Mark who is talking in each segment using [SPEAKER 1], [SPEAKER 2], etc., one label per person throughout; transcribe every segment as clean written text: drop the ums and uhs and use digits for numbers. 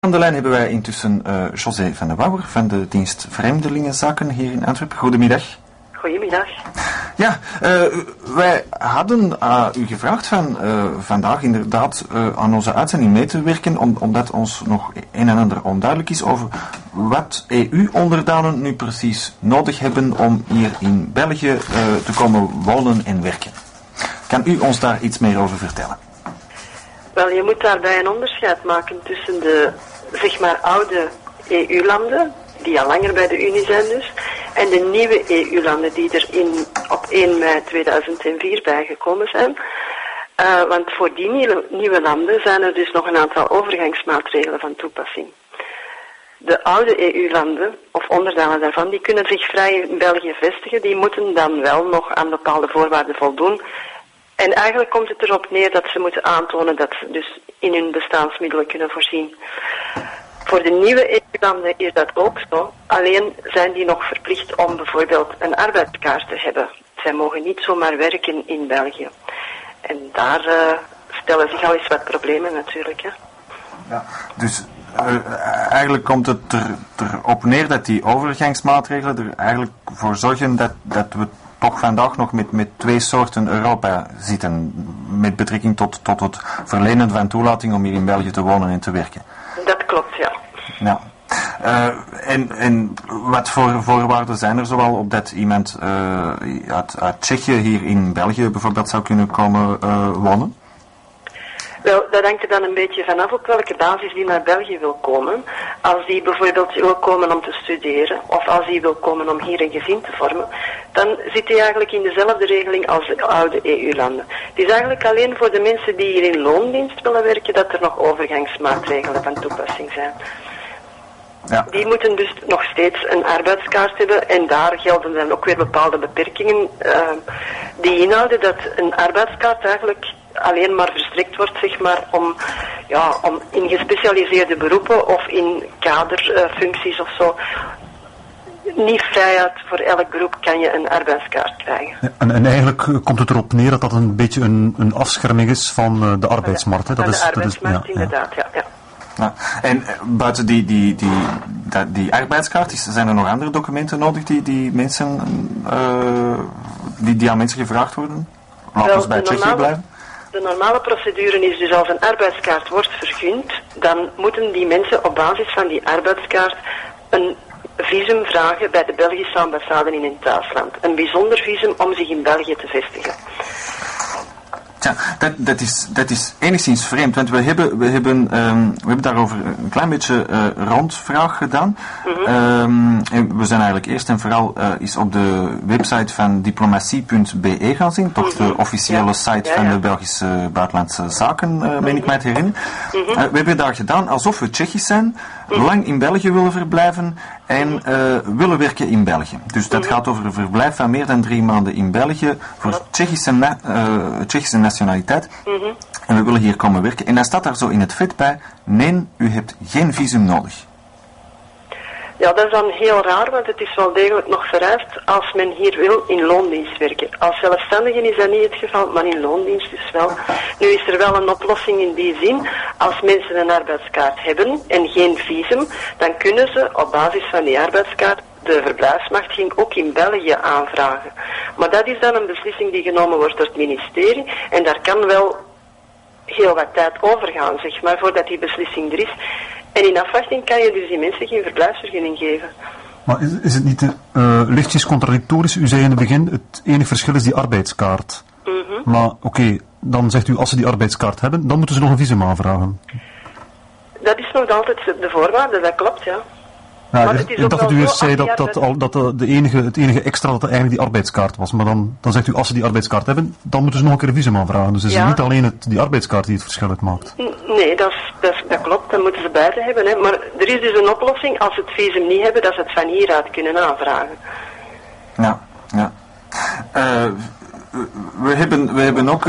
[SPEAKER 1] Aan de lijn hebben wij intussen José van der Wouwer van de dienst Vreemdelingenzaken hier in Antwerpen. Goedemiddag.
[SPEAKER 2] Goedemiddag.
[SPEAKER 1] Ja, wij hadden u gevraagd van vandaag inderdaad aan onze uitzending mee te werken, omdat ons nog een en ander onduidelijk is over wat EU-onderdanen nu precies nodig hebben om hier in België te komen wonen en werken. Kan u ons daar iets meer over vertellen?
[SPEAKER 2] Wel, je moet daarbij een onderscheid maken tussen de, zeg maar, oude EU-landen, die al langer bij de Unie zijn dus, en de nieuwe EU-landen die er op 1 mei 2004 bijgekomen zijn. Want voor die nieuwe landen zijn er dus nog een aantal overgangsmaatregelen van toepassing. De oude EU-landen, of onderdanen daarvan, die kunnen zich vrij in België vestigen, die moeten dan wel nog aan bepaalde voorwaarden voldoen. En eigenlijk komt het erop neer dat ze moeten aantonen dat ze dus in hun bestaansmiddelen kunnen voorzien. Voor de nieuwe EU-landen is dat ook zo, alleen zijn die nog verplicht om bijvoorbeeld een arbeidskaart te hebben. Zij mogen niet zomaar werken in België. En daar stellen zich al eens wat problemen natuurlijk. Hè.
[SPEAKER 1] Ja, dus eigenlijk komt het erop neer dat die overgangsmaatregelen er eigenlijk voor zorgen dat we toch vandaag nog met twee soorten Europa zitten, met betrekking tot het verlenen van toelating om hier in België te wonen en te werken.
[SPEAKER 2] Dat klopt, ja.
[SPEAKER 1] Ja. En wat voor voorwaarden zijn er zoal op dat iemand uit Tsjechië hier in België bijvoorbeeld zou kunnen komen wonen?
[SPEAKER 2] Wel, dat hangt er dan een beetje vanaf op welke basis die naar België wil komen. Als die bijvoorbeeld wil komen om te studeren, of als die wil komen om hier een gezin te vormen, dan zit hij eigenlijk in dezelfde regeling als de oude EU-landen. Het is eigenlijk alleen voor de mensen die hier in loondienst willen werken dat er nog overgangsmaatregelen van toepassing zijn. Ja. Die moeten dus nog steeds een arbeidskaart hebben en daar gelden dan ook weer bepaalde beperkingen die inhouden dat een arbeidskaart eigenlijk alleen maar verstrekt wordt, zeg maar, om in gespecialiseerde beroepen of in kaderfuncties of zo. Niet vrijuit voor elk beroep kan je een arbeidskaart krijgen. Ja,
[SPEAKER 3] en eigenlijk komt het erop neer dat dat een beetje een afscherming is van de arbeidsmarkt. Hè?
[SPEAKER 2] Van de arbeidsmarkt, inderdaad, ja.
[SPEAKER 1] Ja. En buiten die arbeidskaart, zijn er nog andere documenten nodig die mensen, die aan mensen gevraagd worden? Laten we bij Tsjechië blijven.
[SPEAKER 2] De normale procedure is dus als een arbeidskaart wordt vergund, dan moeten die mensen op basis van die arbeidskaart een visum vragen bij de Belgische ambassade in hun thuisland. Een bijzonder visum om zich in België te vestigen.
[SPEAKER 1] Ja, dat is enigszins vreemd, want we hebben daarover een klein beetje rondvraag gedaan. Mm-hmm. En we zijn eigenlijk eerst en vooral is op de website van diplomatie.be gaan zien, toch de officiële site van de Belgische Buitenlandse Zaken, meen ik mij te herinneren. Mm-hmm. We hebben daar gedaan alsof we Tsjechisch zijn, lang in België willen verblijven en willen werken in België. Dus dat gaat over een verblijf van meer dan 3 maanden in België voor Tsjechische nationaliteit. Mm-hmm. En we willen hier komen werken. En dan staat daar zo in het vet bij, nee, u hebt geen visum nodig.
[SPEAKER 2] Ja, dat is dan heel raar, want het is wel degelijk nog vereist als men hier wil in loondienst werken. Als zelfstandige is dat niet het geval, maar in loondienst is wel. Nu is er wel een oplossing in die zin. Als mensen een arbeidskaart hebben en geen visum, dan kunnen ze op basis van die arbeidskaart de verblijfsmachtiging ook in België aanvragen. Maar dat is dan een beslissing die genomen wordt door het ministerie en daar kan wel heel wat tijd overgaan, zeg maar, voordat die beslissing er is. En in afwachting kan je dus die mensen geen verblijfsvergunning geven.
[SPEAKER 3] Maar is het niet lichtjes contradictorisch? U zei in het begin, het enige verschil is die arbeidskaart. Mm-hmm. Maar oké, dan zegt u, als ze die arbeidskaart hebben, dan moeten ze nog een visum aanvragen.
[SPEAKER 2] Dat is nog altijd de voorwaarde, dat klopt, ja.
[SPEAKER 3] Ja, ik dacht dat u eerst zei dat het enige extra dat eigenlijk die arbeidskaart was. Maar dan zegt u, als ze die arbeidskaart hebben, dan moeten ze nog een keer een visum aanvragen. Dus het is niet alleen die arbeidskaart die het verschil uitmaakt.
[SPEAKER 2] Nee, dat klopt. Dan moeten ze beide hebben. Hè. Maar er is dus een oplossing als ze het visum niet hebben, dat ze het van hieruit kunnen aanvragen.
[SPEAKER 1] Ja. We hebben ook we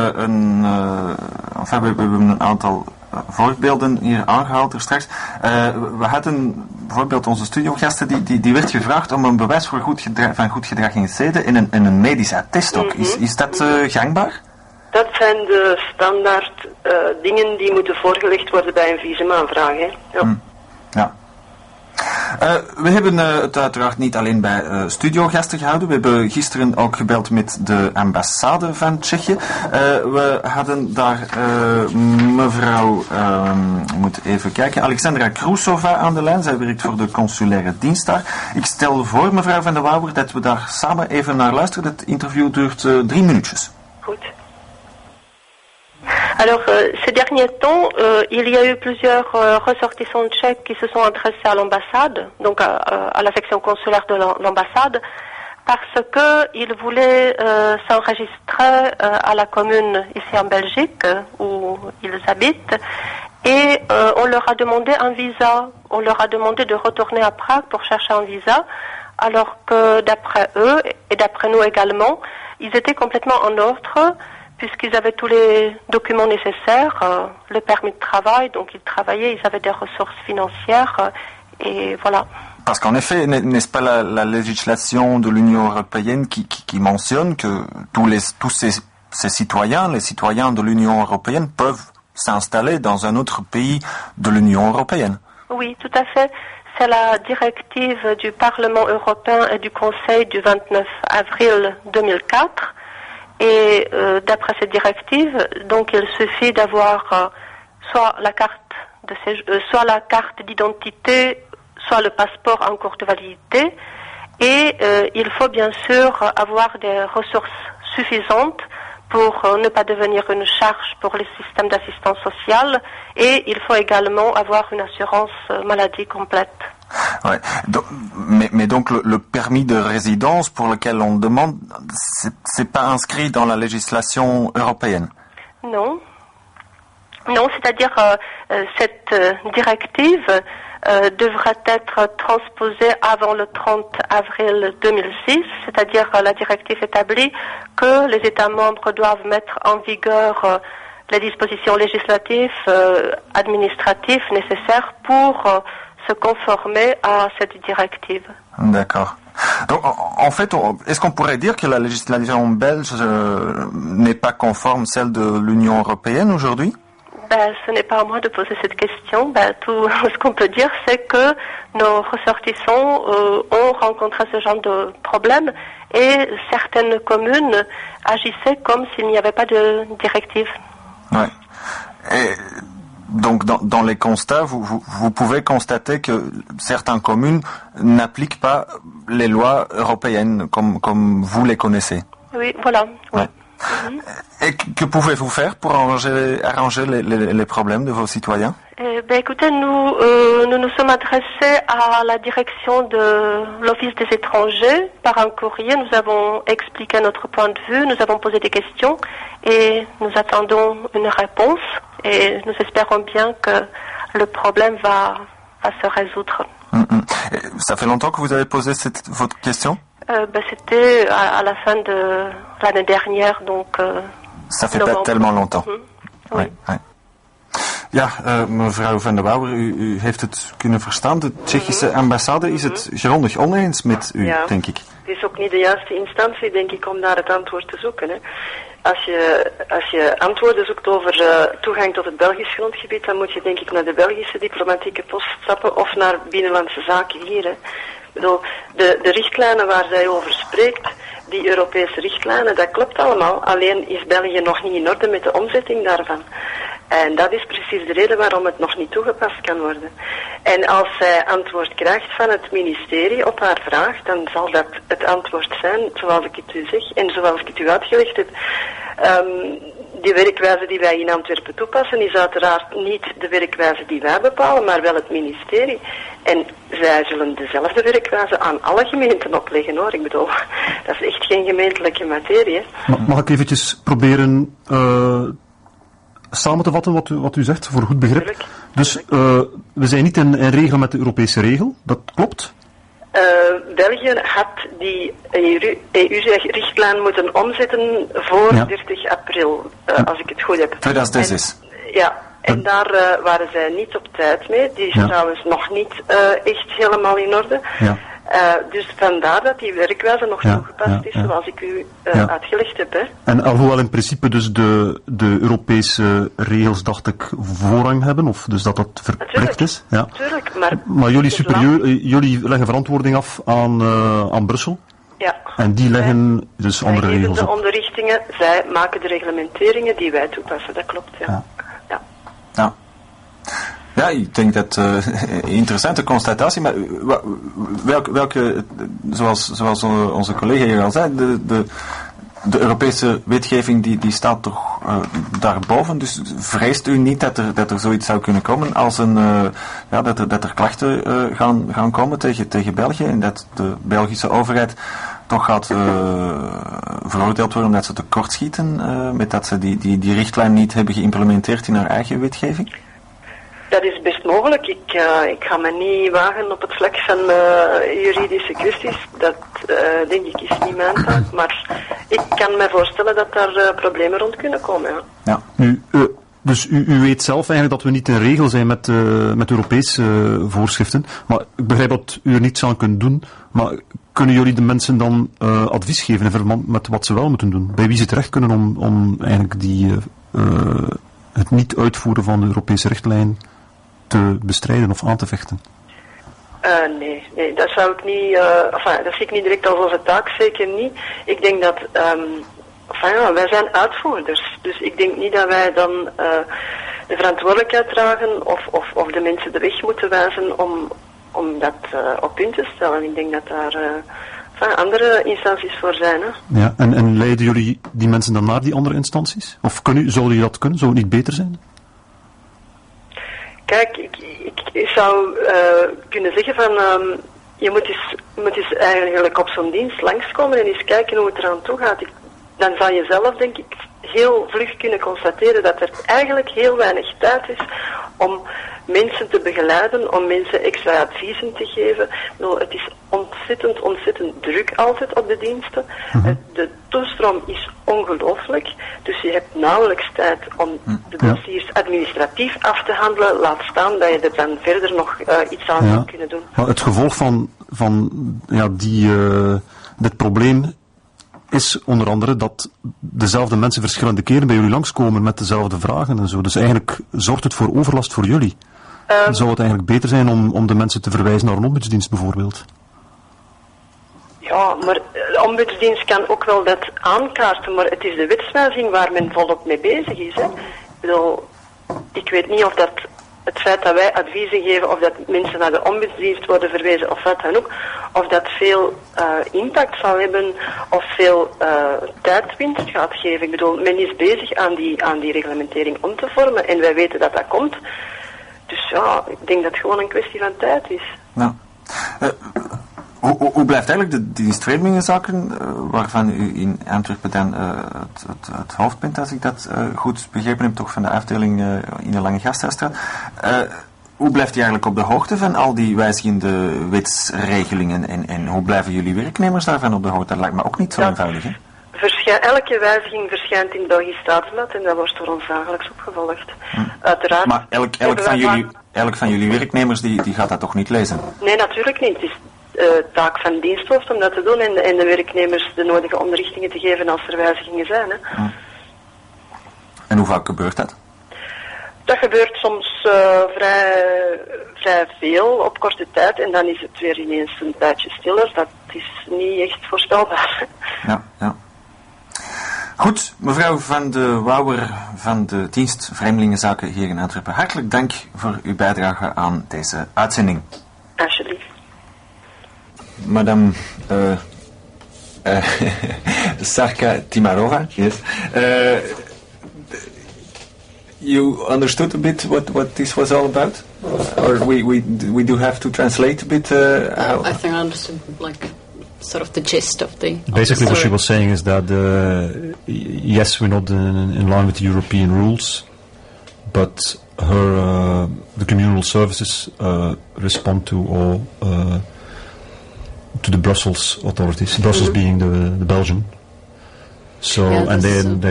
[SPEAKER 1] hebben een aantal voorbeelden hier aangehaald er straks. We hadden bijvoorbeeld onze studiogasten, die werd gevraagd om een bewijs voor van goed gedrag in zeden en een medisch attest ook. Is dat gangbaar?
[SPEAKER 2] Dat zijn de standaard dingen die moeten voorgelegd worden bij een visumaanvraag. Hè? Ja.
[SPEAKER 1] Ja. We hebben het uiteraard niet alleen bij studiogasten gehouden. We hebben gisteren ook gebeld met de ambassade van Tsjechië. We hadden daar mevrouw, moet even kijken, Alexandra Krusova aan de lijn. Zij werkt voor de consulaire dienst daar. Ik stel voor, mevrouw Van der Wouwer, dat we daar samen even naar luisteren. Het interview duurt 3 minuutjes.
[SPEAKER 2] Goed.
[SPEAKER 4] Alors, ces derniers temps, il y a eu plusieurs ressortissants tchèques qui se sont adressés à l'ambassade, donc à la section consulaire de l'ambassade, parce qu'ils voulaient s'enregistrer à la commune ici en Belgique, où ils habitent, et on leur a demandé un visa. On leur a demandé de retourner à Prague pour chercher un visa, alors que d'après eux, et d'après nous également, ils étaient complètement en ordre, puisqu'ils avaient tous les documents nécessaires, le permis de travail, donc ils travaillaient, ils avaient des ressources financières, et voilà.
[SPEAKER 1] Parce qu'en effet, n'est-ce pas la législation de l'Union européenne qui mentionne que tous ces citoyens, les citoyens de l'Union européenne, peuvent s'installer dans un autre pays de l'Union européenne?
[SPEAKER 4] Oui, tout à fait. C'est la directive du Parlement européen et du Conseil du 29 avril 2004. Et d'après cette directive, donc il suffit d'avoir soit la carte d'identité, soit le passeport en cours de validité, et il faut bien sûr avoir des ressources suffisantes pour ne pas devenir une charge pour les systèmes d'assistance sociale, et il faut également avoir une assurance maladie complète.
[SPEAKER 1] Ouais. Mais donc le permis de résidence pour lequel on demande, c'est pas inscrit dans la législation européenne?
[SPEAKER 4] Non. Non, c'est-à-dire cette directive devrait être transposée avant le 30 avril 2006, c'est-à-dire la directive établit que les États membres doivent mettre en vigueur les dispositions législatives, administratives nécessaires pour se conformer à cette directive.
[SPEAKER 1] D'accord. Donc, en fait, est-ce qu'on pourrait dire que la législation belge n'est pas conforme celle de l'Union européenne aujourd'hui?
[SPEAKER 4] Ce n'est pas à moi de poser cette question. Tout ce qu'on peut dire, c'est que nos ressortissants ont rencontré ce genre de problème et certaines communes agissaient comme s'il n'y avait pas de directive.
[SPEAKER 1] Ouais. Et donc, dans les constats, vous pouvez constater que certaines communes n'appliquent pas les lois européennes comme vous les connaissez.
[SPEAKER 4] Oui, voilà. Oui.
[SPEAKER 1] Ouais. Et que pouvez-vous faire pour arranger les problèmes de vos citoyens?
[SPEAKER 4] Écoutez, nous nous sommes adressés à la direction de l'Office des étrangers par un courrier. Nous avons expliqué notre point de vue, nous avons posé des questions et nous attendons une réponse et nous espérons bien que le problème va se résoudre.
[SPEAKER 1] Ça fait longtemps que vous avez posé votre question?
[SPEAKER 4] C'était à la fin de l'année dernière, donc...
[SPEAKER 1] Ça fait pas tellement longtemps.
[SPEAKER 4] Oui.
[SPEAKER 1] Ouais. Ja, mevrouw Van der Wouwer, u heeft het kunnen verstaan. De Tsjechische ambassade is het grondig oneens met u, denk ik.
[SPEAKER 2] Het is ook niet de juiste instantie, denk ik, om naar het antwoord te zoeken. Hè. Als je antwoorden zoekt over toegang tot het Belgisch grondgebied, dan moet je denk ik naar de Belgische diplomatieke post stappen of naar Binnenlandse Zaken hier. Hè. Ik bedoel, de richtlijnen waar zij over spreekt, die Europese richtlijnen, dat klopt allemaal. Alleen is België nog niet in orde met de omzetting daarvan. En dat is precies de reden waarom het nog niet toegepast kan worden. En als zij antwoord krijgt van het ministerie op haar vraag, dan zal dat het antwoord zijn, zoals ik het u zeg en zoals ik het u uitgelegd heb. Die werkwijze die wij in Antwerpen toepassen is uiteraard niet de werkwijze die wij bepalen, maar wel het ministerie. En zij zullen dezelfde werkwijze aan alle gemeenten opleggen, hoor. Ik bedoel, dat is echt geen gemeentelijke materie. Hè.
[SPEAKER 3] Mag ik eventjes proberen samen te vatten wat u zegt, voor goed begrip?
[SPEAKER 2] Tuurlijk.
[SPEAKER 3] Dus we zijn niet in regel met de Europese regel, dat klopt?
[SPEAKER 2] België had die EU-richtlijn moeten omzetten voor 30 april, als ik het goed heb.
[SPEAKER 1] 2006.
[SPEAKER 2] En daar waren zij niet op tijd mee. Die is trouwens nog niet echt helemaal in orde.
[SPEAKER 3] Ja.
[SPEAKER 2] Dus vandaar dat die werkwijze nog toegepast is, zoals ik u uitgelegd heb. Hè.
[SPEAKER 3] En alhoewel in principe dus de Europese regels, dacht ik, voorrang hebben, of dus dat verplicht is. Ja.
[SPEAKER 2] Tuurlijk,
[SPEAKER 3] maar jullie leggen verantwoording af aan Brussel? Ja. En die leggen dus andere regels op?
[SPEAKER 2] De onderrichtingen, zij maken de reglementeringen die wij toepassen, dat klopt,
[SPEAKER 1] Ja, ik denk dat een interessante constatatie, maar welke zoals onze collega hier al zei, de Europese wetgeving die staat toch daarboven, dus vreest u niet dat er zoiets zou kunnen komen als dat er klachten gaan komen tegen België en dat de Belgische overheid toch gaat veroordeeld worden omdat ze tekortschieten met dat ze die richtlijn niet hebben geïmplementeerd in haar eigen wetgeving?
[SPEAKER 2] Dat is best mogelijk. Ik ga me niet wagen op het vlak van juridische kwesties. Dat denk ik is niet mijn taak. Maar ik kan me voorstellen dat daar problemen rond kunnen komen.
[SPEAKER 3] Ja. Nu, dus u weet zelf eigenlijk dat we niet in regel zijn met Europese voorschriften. Maar ik begrijp dat u er niets aan kunt doen. Maar kunnen jullie de mensen dan advies geven in verband met wat ze wel moeten doen? Bij wie ze terecht kunnen om eigenlijk het niet uitvoeren van de Europese richtlijn te bestrijden of aan te vechten?
[SPEAKER 2] Nee, dat zou ik niet, dat zie ik niet direct als onze taak, zeker niet. Ik denk dat, wij zijn uitvoerders, dus ik denk niet dat wij dan de verantwoordelijkheid dragen of de mensen de weg moeten wijzen om dat op punt te stellen. Ik denk dat daar andere instanties voor zijn. Hè.
[SPEAKER 3] Ja, en leiden jullie die mensen dan naar die andere instanties? Of zouden jullie dat kunnen? Zou het niet beter zijn?
[SPEAKER 2] Kijk, ik zou kunnen zeggen van je moet eens eigenlijk op zo'n dienst langskomen en eens kijken hoe het eraan toe gaat. Dan zal je zelf, denk ik, heel vlug kunnen constateren dat er eigenlijk heel weinig tijd is om mensen te begeleiden, om mensen extra adviezen te geven. Het is ontzettend druk altijd op de diensten. De toestroom is ongelooflijk, dus je hebt nauwelijks tijd om de dossiers administratief af te handelen, laat staan dat je er dan verder nog iets aan zou kunnen doen.
[SPEAKER 3] Maar het gevolg van dit probleem is onder andere dat dezelfde mensen verschillende keren bij jullie langskomen met dezelfde vragen en zo. Dus eigenlijk zorgt het voor overlast voor jullie. Zou het eigenlijk beter zijn om de mensen te verwijzen naar een ombudsdienst bijvoorbeeld?
[SPEAKER 2] Ja, maar de ombudsdienst kan ook wel dat aankaarten, maar het is de wetswijziging waar men volop mee bezig is. Hè. Ik weet niet of dat het feit dat wij adviezen geven of dat mensen naar de ombudsdienst worden verwezen of wat dan ook, of dat veel impact zal hebben of veel tijdwinst gaat geven. Ik bedoel, men is bezig aan die reglementering om te vormen en wij weten dat dat komt. Dus ja, ik denk dat het gewoon een kwestie van tijd is.
[SPEAKER 1] Nou, hoe blijft eigenlijk de dienstverleningszaken, waarvan u in Antwerpen dan het hoofd bent, als ik dat goed begrepen heb, toch van de afdeling in de Lange Gasthuisstraat. Hoe blijft u eigenlijk op de hoogte van al die wijzigende wetsregelingen en hoe blijven jullie werknemers daarvan op de hoogte? Dat lijkt me ook niet zo eenvoudig, hè?
[SPEAKER 2] Elke wijziging verschijnt in het Belgisch Staatsblad en dat wordt door ons dagelijks opgevolgd. Uiteraard.
[SPEAKER 1] Maar elk van jullie werknemers die gaat dat toch niet lezen?
[SPEAKER 2] Nee, natuurlijk niet. Het is taak van diensthoofd om dat te doen en de werknemers de nodige onderrichtingen te geven als er wijzigingen zijn. Hè.
[SPEAKER 1] En hoe vaak gebeurt dat?
[SPEAKER 2] Dat gebeurt soms vrij veel op korte tijd en dan is het weer ineens een tijdje stiller. Dat is niet echt voorspelbaar.
[SPEAKER 1] Ja. Goed, mevrouw Van de Wouwer van de dienst Vreemdelingenzaken hier in Antwerpen. Hartelijk dank voor uw bijdrage aan deze uitzending.
[SPEAKER 2] Alsjeblieft.
[SPEAKER 1] Madame Sarka Timarova, yes. You understood a bit what this was all about? Or we do have to translate a bit?
[SPEAKER 5] I think I understood, sort of the gist of the...
[SPEAKER 3] Basically what she was saying is that, yes, we're not in line with the European rules, but the communal services respond to all... to the Brussels authorities, Brussels being the Belgian. So and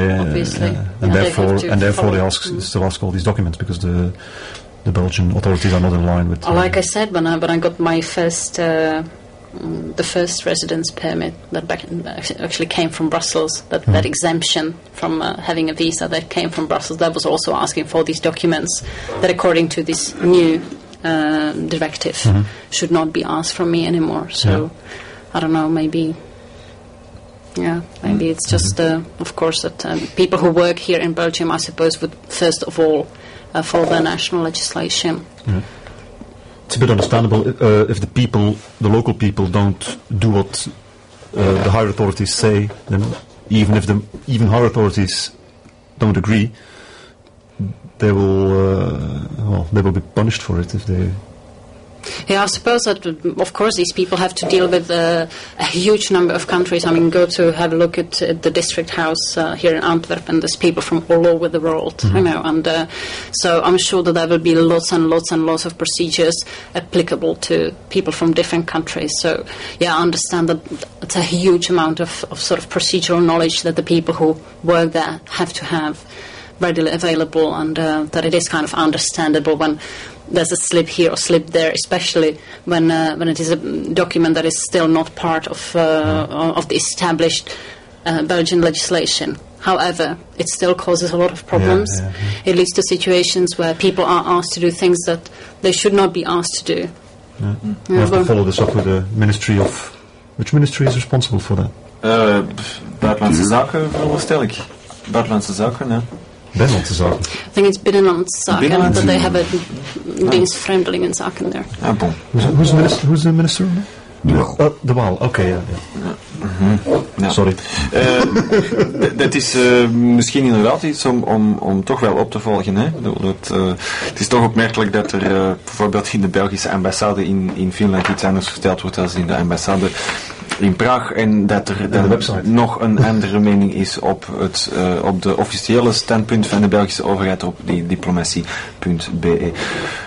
[SPEAKER 3] therefore they still ask all these documents because the Belgian authorities are not in line with.
[SPEAKER 5] Like I said, when I got my first the first residence permit that actually came from Brussels, that exemption from having a visa that came from Brussels, that was also asking for these documents that, according to this new directive, should not be asked from me anymore. So, I don't know, maybe it's just, of course, that people who work here in Belgium, I suppose, would first of all follow the national legislation.
[SPEAKER 3] Yeah. It's a bit understandable if the local people don't do what the higher authorities say, then even higher authorities don't agree, they will be punished for it if they.
[SPEAKER 5] Yeah, I suppose that, of course, these people have to deal with a huge number of countries. I mean, go to have a look at the district house here in Antwerp, and there's people from all over the world, you know, and so I'm sure that there will be lots and lots and lots of procedures applicable to people from different countries. So, yeah, I understand that it's a huge amount of sort of procedural knowledge that the people who work there have to have readily available, and that it is kind of understandable when there's a slip here or slip there, especially when it is a document that is still not part of the established Belgian legislation. However, it still causes a lot of problems. It leads to situations where people are asked to do things that they should not be asked to do.
[SPEAKER 3] We have to follow this up with the Ministry of... Which ministry is responsible for that?
[SPEAKER 1] Buitenlandse Zaken, veronderstel ik. Buitenlandse Zaken, ja.
[SPEAKER 3] Binnenlandse Zaken.
[SPEAKER 5] I think it's Binnenlandse Zaken, but they have a Dienst Vreemdelingenzaken there.
[SPEAKER 1] Ah, bon.
[SPEAKER 3] Who's the minister? De Waal, oké, ja. Sorry.
[SPEAKER 1] Dat is misschien inderdaad iets om toch wel op te volgen. Hè? Het is toch opmerkelijk dat er bijvoorbeeld in de Belgische ambassade in Finland iets anders verteld wordt dan in de ambassade in Praag, en dat er dan nog een andere mening is op de officiële standpunt van de Belgische overheid op die diplomatie.be.